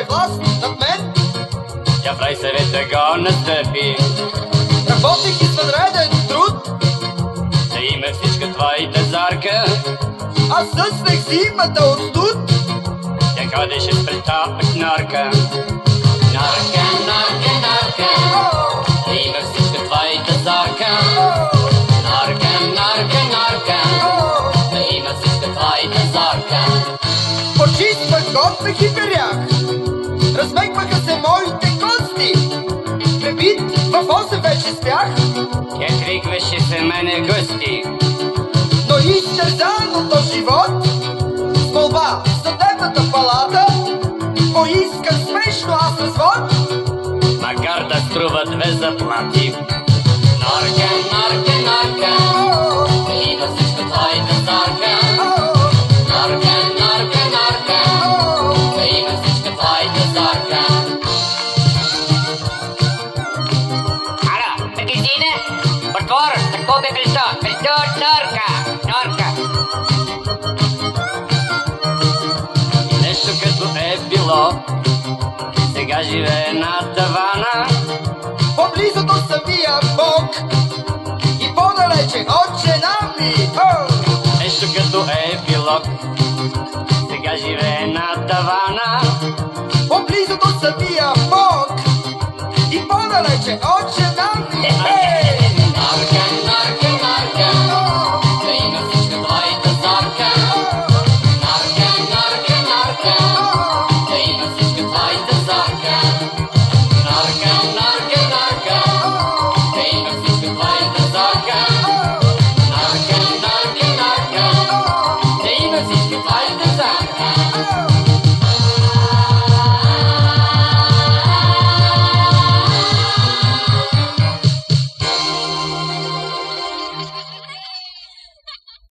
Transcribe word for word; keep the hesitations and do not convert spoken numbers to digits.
имаше власт над мен. Тя в райсъвета го настъпи. Работех извънреден труд. Да има всичка твоята зорка. Аз съснех зимата от студ. Тя ходеше с претопът норка. Норка, норка, норка. Да има всичка твоята зорка. Норка, норка, норка. Да има всичка твоята зорка. Почиствах, готвех и перях. Размекваха се моите кости. Пребит в осем вече спях. Тя крикваше се мене гости. Но изтързан от този живот, с молба в съдебната палата, поисках спешно аз развод. Макар да струва две заплати. Норка, норка, норка. Да има всичко твоята зорка. Норка, норка, норка. Да има всичко твоята зорка. Ало, магазина? Отвор, какво бе престо? Престо от норка. Норка. И нещо като е било, сега живее на тавана. По-близо до самия Бог и по-далече от жена ми. О! Нещо като е било, сега живее на тавана. По-близо до самия Бог и по-далече от жена ми. Ей! Норка, норка, норка. Да има всичка твоята зорка. Норка, норка, норка. Да има всичка твоята зорка. Норка, норка, норка. Да има всичка твоята зорка. Норка, норка, норка. Да има всичка твоята зорка.